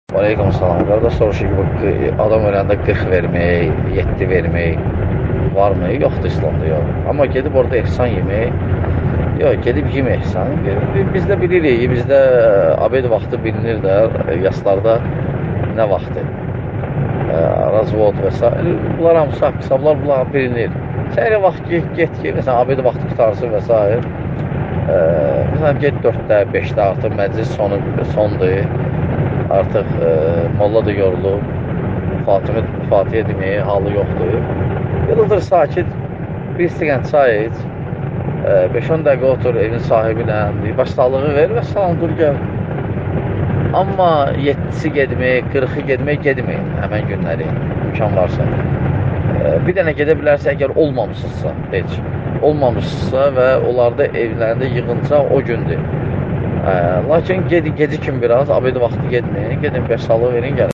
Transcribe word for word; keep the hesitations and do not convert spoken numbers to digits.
Aleyküm salam. Qardaş soruşur ki, adam öləndə qırx vermək, yeddi vermək varmı? Yoxdur İslamda, yox. Amma gedib orada ehsan yemək, yox, gedib yeme ehsan. Biz də bilirik, bizdə abed vaxtı bilinir də, yaslarda nə vaxtı, razvod və s. Bunlar hamısı haqq hesablar, bunlar bilinir. Sən elə vaxt get, get ki, məsələn, abed vaxtı qutarsın və s. Məsələn, get dörddə, beşdə artıq məclis sonu, sondur. Artıq e, molla da yorulub, Fatihə, Fatihə deməyə halı yoxdur. Yılıdır sakit, bir istəyən çay iç, beş on dəqiqə otur evin sahibi ilə, başsağlığı ver və salam dur gəl. Amma yeddisi gedmək, qırxı gedmək gedməyin həmən günləri, imkan varsa. E, bir dənə gedə bilərsə, əgər olmamışsınızsa, heç, olmamışsınızsa və onlarda evlərində yığıncaq o gündür. Lakin gecikkin biraz, abed vaxtı gedməyin, gedin beş salı verin, gəlin.